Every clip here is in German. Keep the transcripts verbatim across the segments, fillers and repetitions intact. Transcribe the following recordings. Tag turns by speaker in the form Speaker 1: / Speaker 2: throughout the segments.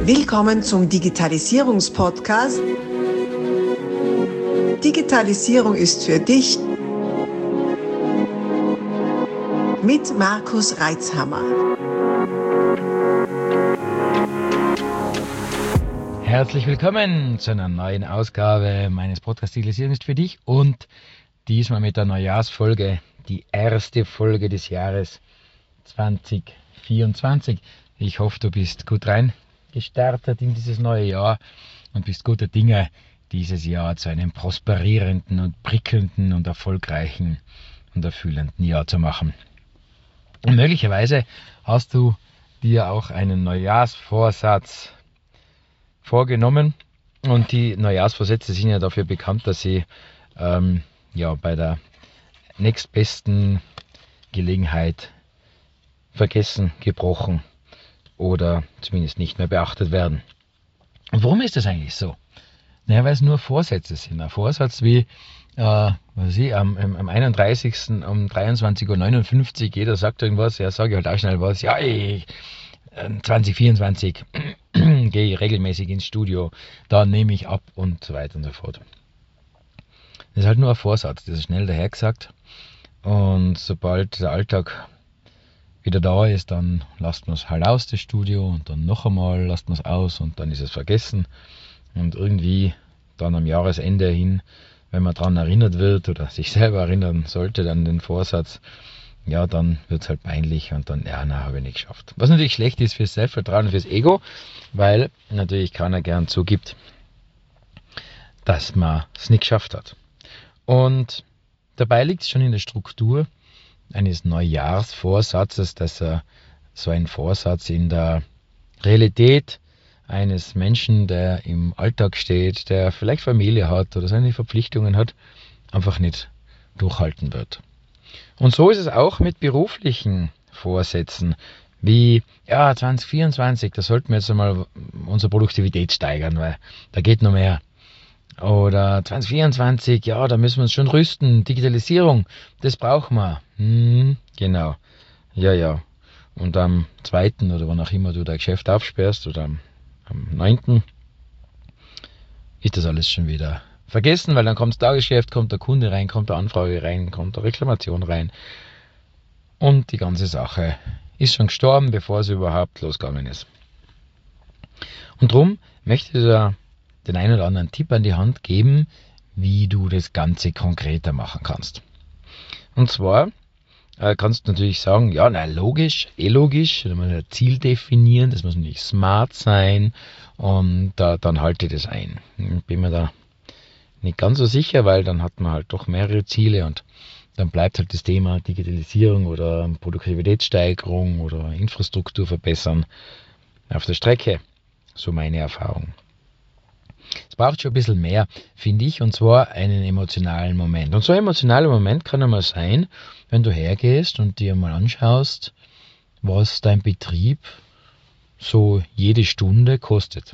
Speaker 1: Willkommen zum Digitalisierungspodcast. Digitalisierung ist für dich mit Markus Reitzhammer.
Speaker 2: Herzlich willkommen zu einer neuen Ausgabe meines Podcasts Digitalisierung ist für dich und diesmal mit der Neujahrsfolge, die erste Folge des Jahres zwanzig vierundzwanzig. Ich hoffe, du bist gut reingestartet in dieses neue Jahr und bist guter Dinge, dieses Jahr zu einem prosperierenden und prickelnden und erfolgreichen und erfüllenden Jahr zu machen. Und möglicherweise hast du dir auch einen Neujahrsvorsatz vorgenommen und die Neujahrsvorsätze sind ja dafür bekannt, dass sie ähm, ja, bei der nächstbesten Gelegenheit vergessen, gebrochen oder zumindest nicht mehr beachtet werden. Und warum ist das eigentlich so? Naja, weil es nur Vorsätze sind. Ein Vorsatz wie, äh, was ich, am, am einunddreißigsten um dreiundzwanzig Uhr neunundfünfzig, jeder sagt irgendwas, ja, sage ich halt auch schnell was, ja, ich, zwanzig vierundzwanzig gehe ich regelmäßig ins Studio, dann nehme ich ab und so weiter und so fort. Das ist halt nur ein Vorsatz, das ist schnell dahergesagt und sobald der Alltag wieder da ist, dann lasst man es halt aus, das Studio, und dann noch einmal lasst man es aus und dann ist es vergessen. Und irgendwie dann am Jahresende hin, wenn man daran erinnert wird oder sich selber erinnern sollte, dann den Vorsatz, ja, dann wird es halt peinlich und dann, ja, na, habe ich nicht geschafft. Was natürlich schlecht ist fürs Selbstvertrauen und fürs Ego, weil natürlich keiner gern zugibt, dass man es nicht geschafft hat. Und dabei liegt es schon in der Struktur eines Neujahrsvorsatzes, dass er so ein Vorsatz in der Realität eines Menschen, der im Alltag steht, der vielleicht Familie hat oder seine Verpflichtungen hat, einfach nicht durchhalten wird. Und so ist es auch mit beruflichen Vorsätzen, wie, ja, zwanzig vierundzwanzig, da sollten wir jetzt einmal unsere Produktivität steigern, weil da geht noch mehr. Oder zwanzig vierundzwanzig, ja, da müssen wir uns schon rüsten, Digitalisierung, das brauchen wir. Hm, genau, ja, ja. Und am zweiten oder wann auch immer du dein Geschäft aufsperrst oder am, am neunten ist das alles schon wieder vergessen, weil dann kommt das Tagesgeschäft, kommt der Kunde rein, kommt der Anfrage rein, kommt der Reklamation rein und die ganze Sache ist schon gestorben, bevor sie überhaupt losgegangen ist. Und darum möchte ich dir den einen oder anderen Tipp an die Hand geben, wie du das Ganze konkreter machen kannst. Und zwar äh, kannst du natürlich sagen, ja, na logisch, eh logisch, da muss man ein Ziel definieren, das muss natürlich smart sein und äh, dann halte ich das ein. Bin mir da nicht ganz so sicher, weil dann hat man halt doch mehrere Ziele und dann bleibt halt das Thema Digitalisierung oder Produktivitätssteigerung oder Infrastruktur verbessern auf der Strecke. So meine Erfahrung. Es braucht schon ein bisschen mehr, finde ich, und zwar einen emotionalen Moment. Und so ein emotionaler Moment kann einmal sein, wenn du hergehst und dir mal anschaust, was dein Betrieb so jede Stunde kostet.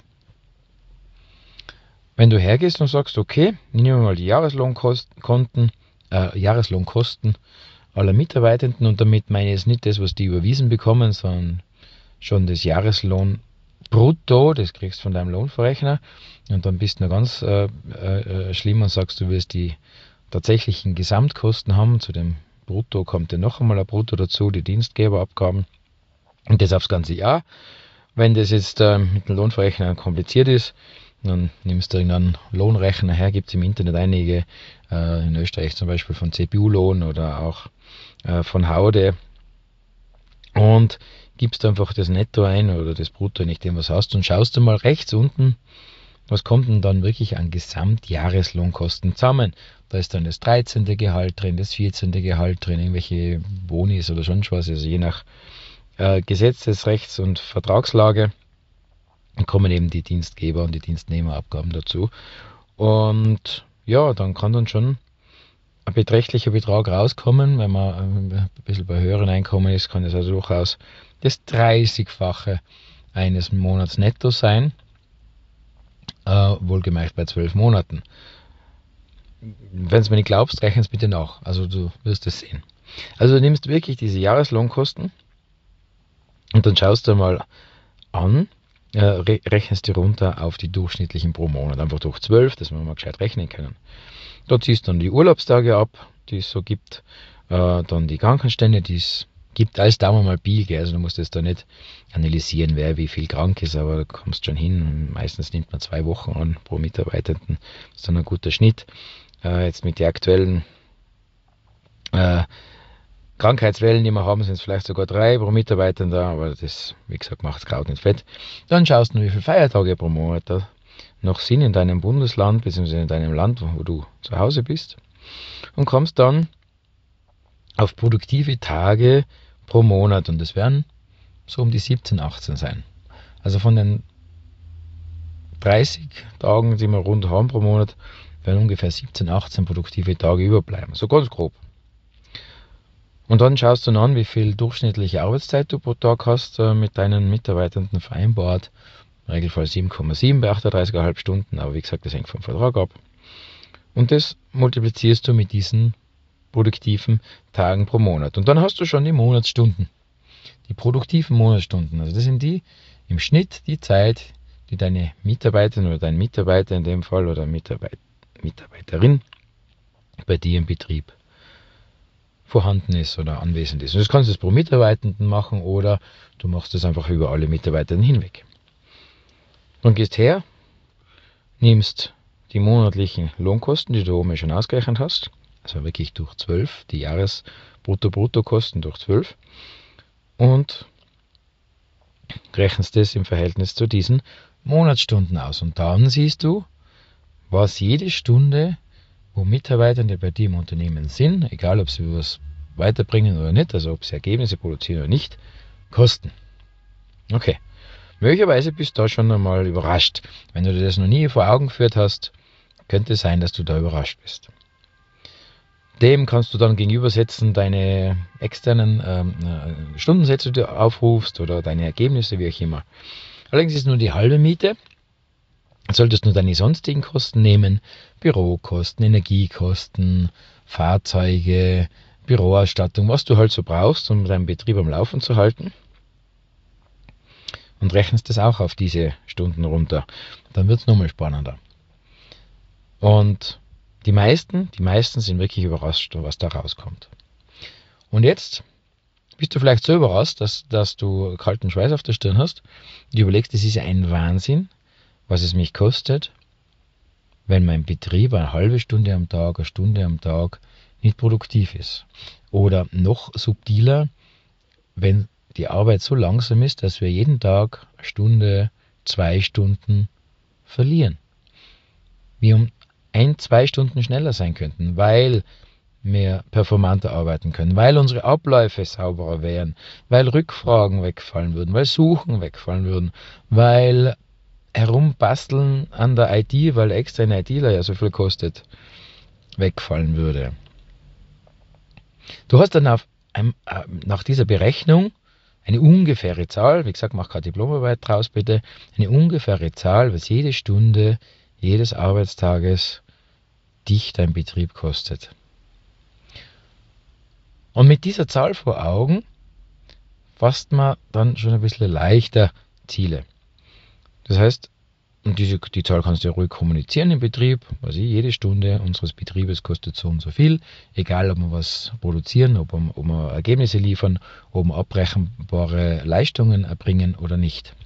Speaker 2: Wenn du hergehst und sagst, okay, ich nehme mal die Jahreslohnkosten, äh, Jahreslohnkosten aller Mitarbeitenden, und damit meine ich jetzt nicht das, was die überwiesen bekommen, sondern schon das Jahreslohn brutto, das kriegst du von deinem Lohnverrechner, und dann bist du noch ganz äh, äh, schlimm und sagst, du wirst die tatsächlichen Gesamtkosten haben. Zu dem Brutto kommt ja noch einmal ein Brutto dazu, die Dienstgeberabgaben, und das aufs ganze Jahr. Wenn das jetzt äh, mit dem Lohnverrechner kompliziert ist, dann nimmst du einen Lohnrechner her, gibt es im Internet einige, äh, in Österreich zum Beispiel von C P U-Lohn oder auch äh, von Haude, und gibst einfach das Netto ein oder das Brutto, nicht dem was hast, und schaust du mal rechts unten, was kommt denn dann wirklich an Gesamtjahreslohnkosten zusammen. Da ist dann das dreizehnte Gehalt drin, das vierzehnte Gehalt drin, irgendwelche Bonis oder sonst was, also je nach äh, Gesetzesrechts- und Vertragslage kommen eben die Dienstgeber- und die Dienstnehmerabgaben dazu. Und ja, dann kann dann schon ein beträchtlicher Betrag rauskommen. Wenn man ein bisschen bei höheren Einkommen ist, kann es also durchaus das dreißigfache eines Monats netto sein, äh, wohlgemerkt bei zwölf Monaten. Wenn es mir nicht glaubst, rechne es bitte nach, also du wirst es sehen. Also du nimmst wirklich diese Jahreslohnkosten und dann schaust du mal an, äh, re- rechnest du runter auf die durchschnittlichen pro Monat. Einfach durch zwölf, dass wir mal gescheit rechnen können. Da ziehst du dann die Urlaubstage ab, die es so gibt, äh, dann die Krankenstände, die es gibt, als Daumen mal Pi, gell? Also du musst jetzt da nicht analysieren, wer wie viel krank ist, aber du kommst schon hin. Meistens nimmt man zwei Wochen an pro Mitarbeitenden. Das ist dann ein guter Schnitt. Äh, jetzt mit den aktuellen äh, Krankheitswellen, die wir haben, sind es vielleicht sogar drei pro Mitarbeitenden, aber das, wie gesagt, macht das Kraut nicht fett. Dann schaust du, wie viele Feiertage pro Monat da noch sind in deinem Bundesland, beziehungsweise in deinem Land, wo du zu Hause bist, und kommst dann auf produktive Tage pro Monat, und das werden so um die siebzehn, achtzehn sein. Also von den dreißig Tagen, die wir rund haben pro Monat, werden ungefähr siebzehn, achtzehn produktive Tage überbleiben. So ganz grob. Und dann schaust du an, wie viel durchschnittliche Arbeitszeit du pro Tag hast äh, mit deinen Mitarbeitenden vereinbart. Im Regelfall sieben Komma sieben bei achtunddreißig Komma fünf Stunden, aber wie gesagt, das hängt vom Vertrag ab. Und das multiplizierst du mit diesen produktiven Tagen pro Monat. Und dann hast du schon die Monatsstunden. Die produktiven Monatsstunden. Also das sind die im Schnitt die Zeit, die deine Mitarbeiterin oder dein Mitarbeiter in dem Fall oder Mitarbeit- Mitarbeiterin bei dir im Betrieb vorhanden ist oder anwesend ist. Und das kannst du pro Mitarbeitenden machen oder du machst das einfach über alle Mitarbeiter hinweg. Dann gehst her, nimmst die monatlichen Lohnkosten, die du oben schon ausgerechnet hast, also wirklich durch zwölf, die Jahres-Brutto-Brutto-Kosten durch zwölf, und rechnest das im Verhältnis zu diesen Monatsstunden aus. Und dann siehst du, was jede Stunde, wo Mitarbeiter, die bei dir im Unternehmen sind, egal ob sie was weiterbringen oder nicht, also ob sie Ergebnisse produzieren oder nicht, kosten. Okay. Möglicherweise bist du da schon einmal überrascht. Wenn du dir das noch nie vor Augen geführt hast, könnte es sein, dass du da überrascht bist. Dem kannst du dann gegenübersetzen deine externen ähm, Stundensätze, die du aufrufst, oder deine Ergebnisse, wie auch immer. Allerdings ist nur die halbe Miete. Solltest du deine sonstigen Kosten nehmen, Bürokosten, Energiekosten, Fahrzeuge, Büroausstattung, was du halt so brauchst, um deinen Betrieb am Laufen zu halten, und rechnest das auch auf diese Stunden runter. Dann wird es nochmal spannender. Und die meisten, die meisten sind wirklich überrascht, was da rauskommt. Und jetzt bist du vielleicht so überrascht, dass, dass du kalten Schweiß auf der Stirn hast. Du überlegst, das ist ja ein Wahnsinn, was es mich kostet, wenn mein Betrieb eine halbe Stunde am Tag, eine Stunde am Tag nicht produktiv ist. Oder noch subtiler, wenn die Arbeit so langsam ist, dass wir jeden Tag eine Stunde, zwei Stunden verlieren. Wir um ein, zwei Stunden schneller sein könnten, weil wir performanter arbeiten können, weil unsere Abläufe sauberer wären, weil Rückfragen wegfallen würden, weil Suchen wegfallen würden, weil Herumbasteln an der I T, weil extra ein ITler ja so viel kostet, wegfallen würde. Du hast dann auf, nach dieser Berechnung eine ungefähre Zahl, wie gesagt, mach keine Diplomarbeit draus bitte, eine ungefähre Zahl, was jede Stunde jedes Arbeitstages dich dein Betrieb kostet. Und mit dieser Zahl vor Augen fasst man dann schon ein bisschen leichter Ziele. Das heißt, und diese, die Zahl kannst du ja ruhig kommunizieren im Betrieb. Also jede Stunde unseres Betriebes kostet so und so viel. Egal, ob wir was produzieren, ob wir, ob wir Ergebnisse liefern, ob wir abrechenbare Leistungen erbringen oder nicht.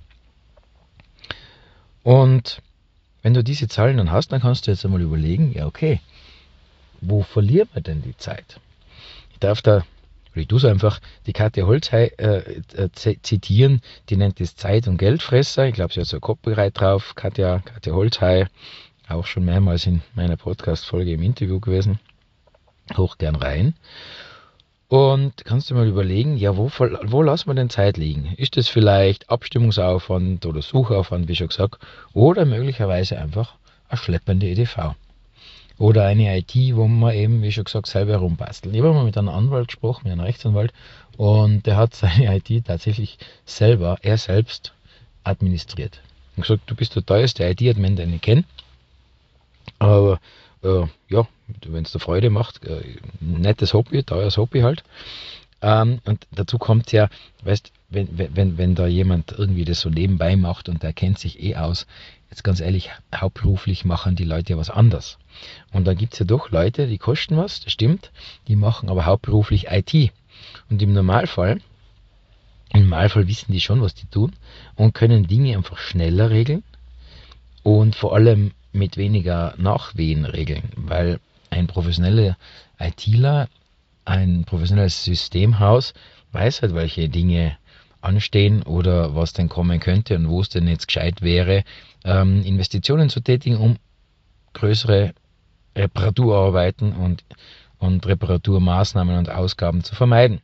Speaker 2: Und wenn du diese Zahlen dann hast, dann kannst du jetzt einmal überlegen, ja okay, wo verlieren wir denn die Zeit? Ich darf da, oder ich tue es einfach, die Katja Holzhey äh, äh, zitieren, die nennt es Zeit- und Geldfresser. Ich glaube, sie hat so ein Copyright drauf. Katja, Katja Holzhey, auch schon mehrmals in meiner Podcast-Folge im Interview gewesen. Hoch gern rein. Und kannst du mal überlegen, ja, wo, wo lassen wir denn Zeit liegen? Ist das vielleicht Abstimmungsaufwand oder Suchaufwand, wie schon gesagt, oder möglicherweise einfach eine schleppende E D V? Oder eine I T, wo man eben, wie schon gesagt, selber herumbasteln. Ich habe mal mit einem Anwalt gesprochen, mit einem Rechtsanwalt, und der hat seine I T tatsächlich selber, er selbst, administriert. Und gesagt, du bist der teuerste I T-Admin, den ich kenne, aber äh, ja, wenn es dir Freude macht, äh, nettes Hobby, teures Hobby halt, Ähm, und dazu kommt ja, weißt, wenn, wenn, wenn da jemand irgendwie das so nebenbei macht und der kennt sich eh aus, jetzt ganz ehrlich, hauptberuflich machen die Leute ja was anderes. Und da gibt es ja doch Leute, die kosten was, das stimmt, die machen aber hauptberuflich I T. Und im Normalfall, im Normalfall wissen die schon, was die tun und können Dinge einfach schneller regeln und vor allem mit weniger Nachwehen regeln, weil ein professioneller ITler, ein professionelles Systemhaus weiß halt, welche Dinge anstehen oder was denn kommen könnte und wo es denn jetzt gescheit wäre, ähm, Investitionen zu tätigen, um größere Reparaturarbeiten und, und Reparaturmaßnahmen und Ausgaben zu vermeiden.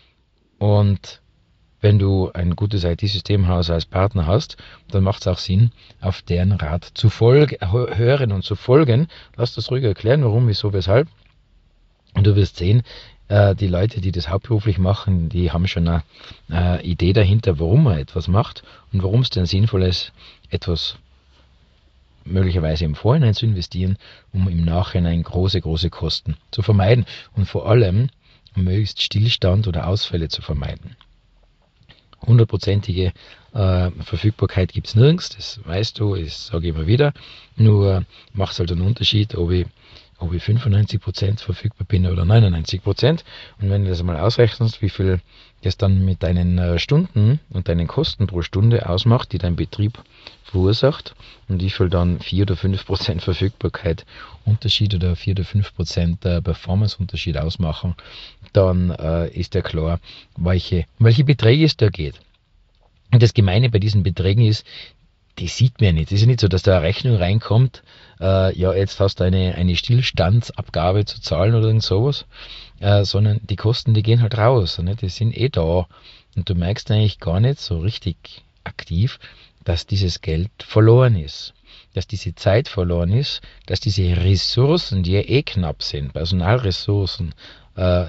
Speaker 2: Und wenn du ein gutes I T-Systemhaus als Partner hast, dann macht es auch Sinn, auf deren Rat zu folgen, hören und zu folgen. Lass das ruhig erklären, warum, wieso, weshalb. Und du wirst sehen, äh, die Leute, die das hauptberuflich machen, die haben schon eine äh, Idee dahinter, warum man etwas macht und warum es denn sinnvoll ist, etwas möglicherweise im Vorhinein zu investieren, um im Nachhinein große, große Kosten zu vermeiden und vor allem möglichst Stillstand oder Ausfälle zu vermeiden. Hundertprozentige äh, Verfügbarkeit gibt es nirgends, das weißt du, das sage ich immer wieder, nur macht es halt einen Unterschied, ob ich, ob ich fünfundneunzig Prozent verfügbar bin oder neunundneunzig Prozent. Und wenn du das mal ausrechnest, wie viel das dann mit deinen äh, Stunden und deinen Kosten pro Stunde ausmacht, die dein Betrieb verursacht und wie viel dann vier oder fünf Prozent Verfügbarkeit Unterschied oder vier oder fünf Prozent äh, Performance Unterschied ausmachen, dann äh, ist ja klar, welche, um welche Beträge es da geht. Und das Gemeine bei diesen Beträgen ist, die sieht man ja nicht. Es ist ja nicht so, dass da eine Rechnung reinkommt, äh, ja, jetzt hast du eine, eine Stillstandsabgabe zu zahlen oder irgend sowas, äh, sondern die Kosten, die gehen halt raus. Ne? Die sind eh da. Und du merkst eigentlich gar nicht so richtig aktiv, dass dieses Geld verloren ist. Dass diese Zeit verloren ist, dass diese Ressourcen, die ja eh knapp sind, Personalressourcen, äh,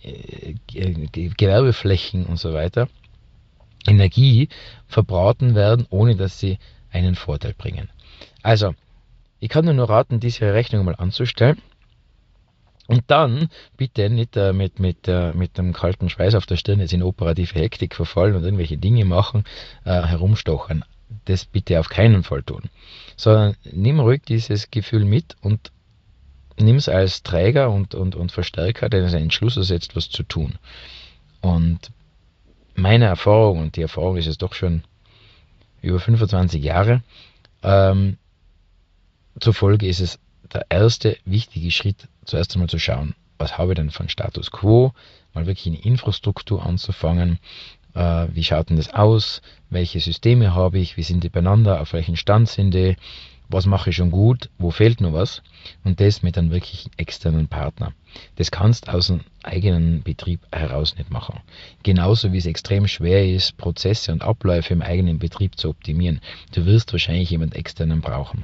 Speaker 2: Gewerbeflächen und so weiter, Energie verbraten werden, ohne dass sie einen Vorteil bringen. Also, ich kann dir nur raten, diese Rechnung mal anzustellen und dann bitte nicht äh, mit, mit, äh, mit einem kalten Schweiß auf der Stirn jetzt in operative Hektik verfallen und irgendwelche Dinge machen, äh, herumstochern. Das bitte auf keinen Fall tun. Sondern nimm ruhig dieses Gefühl mit und nimm es als Träger und, und, und Verstärker, der einen Entschluss ersetzt, was zu tun. Und meine Erfahrung, und die Erfahrung ist jetzt doch schon über fünfundzwanzig Jahre, ähm, zufolge ist es der erste wichtige Schritt, zuerst einmal zu schauen, was habe ich denn von Status Quo, mal wirklich eine Infrastruktur anzufangen, äh, wie schaut denn das aus, welche Systeme habe ich, wie sind die beieinander, auf welchem Stand sind die, was mache ich schon gut, wo fehlt noch was, und das mit einem wirklich externen Partner. Das kannst du aus dem eigenen Betrieb heraus nicht machen. Genauso wie es extrem schwer ist, Prozesse und Abläufe im eigenen Betrieb zu optimieren. Du wirst wahrscheinlich jemanden externen brauchen.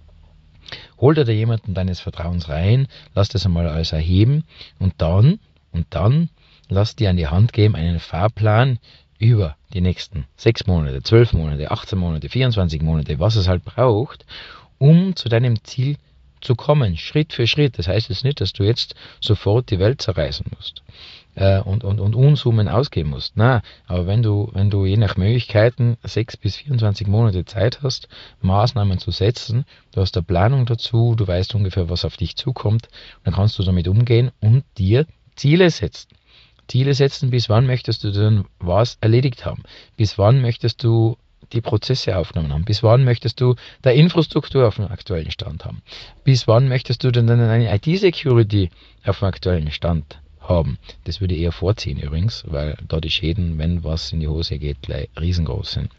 Speaker 2: Hol dir da jemanden deines Vertrauens rein, lass das einmal alles erheben und dann, und dann lass dir an die Hand geben einen Fahrplan über die nächsten sechs Monate, zwölf Monate, achtzehn Monate, vierundzwanzig Monate, was es halt braucht, um zu deinem Ziel zu kommen, Schritt für Schritt. Das heißt jetzt nicht, dass du jetzt sofort die Welt zerreißen musst äh, und, und, und Unsummen ausgeben musst. Na, aber wenn du, wenn du je nach Möglichkeiten sechs bis vierundzwanzig Monate Zeit hast, Maßnahmen zu setzen, du hast eine Planung dazu, du weißt ungefähr, was auf dich zukommt, dann kannst du damit umgehen und dir Ziele setzen. Ziele setzen, bis wann möchtest du denn was erledigt haben? Bis wann möchtest du die Prozesse aufgenommen haben? Bis wann möchtest du der Infrastruktur auf dem aktuellen Stand haben? Bis wann möchtest du denn eine I T-Security auf dem aktuellen Stand haben? Das würde ich eher vorziehen übrigens, weil da die Schäden, wenn was in die Hose geht, gleich riesengroß sind.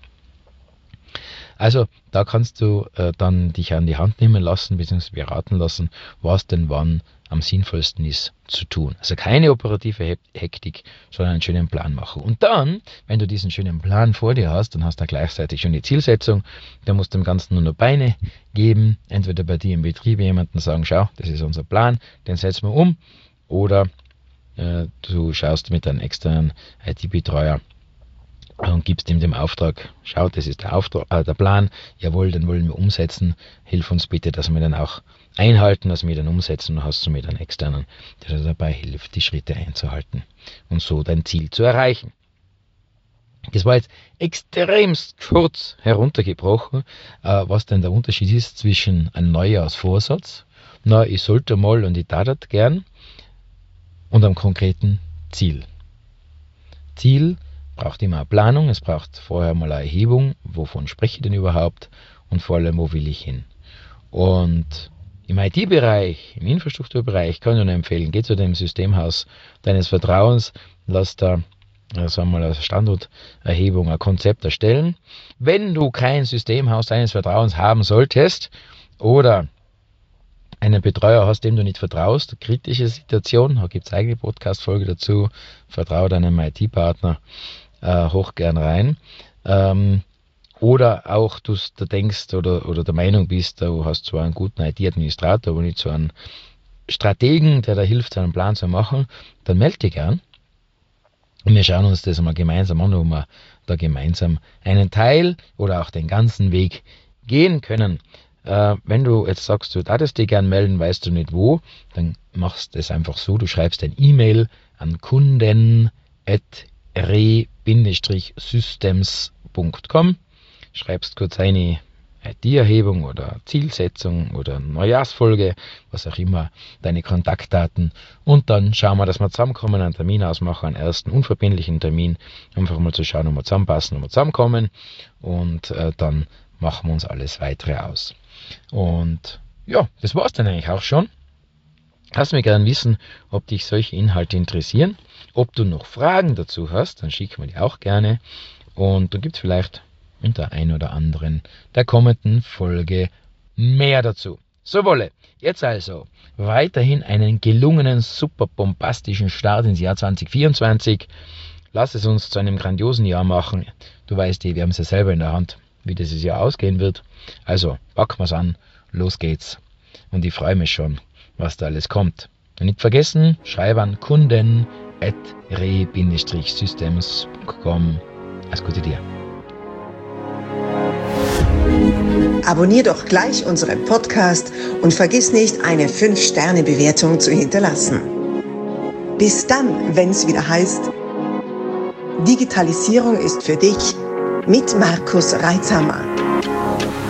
Speaker 2: Also da kannst du äh, dann dich an die Hand nehmen lassen, bzw. beraten lassen, was denn wann am sinnvollsten ist zu tun. Also keine operative Hektik, sondern einen schönen Plan machen. Und dann, wenn du diesen schönen Plan vor dir hast, dann hast du gleichzeitig schon die Zielsetzung, dann musst du dem Ganzen nur noch Beine geben, entweder bei dir im Betrieb jemanden sagen, schau, das ist unser Plan, den setzen wir um, oder äh, du schaust mit einem externen I T-Betreuer, und gibst ihm den Auftrag, schau, das ist der Auftrag, äh, der Plan, jawohl, den wollen wir umsetzen, hilf uns bitte, dass wir den auch einhalten, dass wir den umsetzen, und hast du mit einen externen, der dir dabei hilft, die Schritte einzuhalten und so dein Ziel zu erreichen. Das war jetzt extremst kurz heruntergebrochen, äh, was denn der Unterschied ist zwischen einem Neujahrsvorsatz, na, ich sollte mal und ich tat das gern, und einem konkreten Ziel. Ziel braucht immer eine Planung, es braucht vorher mal eine Erhebung, wovon spreche ich denn überhaupt und vor allem, wo will ich hin. Und im I T-Bereich, im Infrastrukturbereich kann ich nur empfehlen, geh zu dem Systemhaus deines Vertrauens, lass da sagen wir mal, eine Standorterhebung, ein Konzept erstellen. Wenn du kein Systemhaus deines Vertrauens haben solltest oder einen Betreuer hast, dem du nicht vertraust, eine kritische Situation, da gibt es eigene Podcast-Folge dazu, vertraue deinem I T-Partner äh, hoch gern rein. Ähm, oder auch du da denkst oder, oder der Meinung bist, du hast zwar einen guten I T-Administrator, aber nicht so einen Strategen, der da hilft, seinen Plan zu machen, dann melde dich gern. Und wir schauen uns das einmal gemeinsam an, wo wir da gemeinsam einen Teil oder auch den ganzen Weg gehen können. Äh, wenn du jetzt sagst, du darfst dich gern melden, weißt du nicht wo, dann machst du das einfach so, du schreibst ein E-Mail an kunden at re systems punkt com, schreibst kurz eine I T-Erhebung oder Zielsetzung oder Neujahrsfolge, was auch immer, deine Kontaktdaten, und dann schauen wir, dass wir zusammenkommen, einen Termin ausmachen, einen ersten unverbindlichen Termin, einfach mal zu schauen, ob wir zusammenpassen, ob wir zusammenkommen, und äh, dann machen wir uns alles weitere aus. Und ja, das war's dann eigentlich auch schon. Lass mich gerne wissen, ob dich solche Inhalte interessieren, ob du noch Fragen dazu hast, dann schick mir die auch gerne, und dann gibt es vielleicht in der ein oder anderen der kommenden Folge mehr dazu. So wolle, jetzt also weiterhin einen gelungenen, super bombastischen Start ins Jahr zwanzig vierundzwanzig. Lass es uns zu einem grandiosen Jahr machen. Du weißt eh, wir haben es ja selber in der Hand, wie dieses Jahr ausgehen wird. Also packen wir es an, los geht's. Und ich freue mich schon, was da alles kommt. Und nicht vergessen, schreib an kunden at re systems punkt com. Alles Gute dir.
Speaker 1: Abonnier doch gleich unseren Podcast und vergiss nicht, eine fünf Sterne Bewertung zu hinterlassen. Bis dann, wenn es wieder heißt, Digitalisierung ist für dich mit Markus Reitzhammer.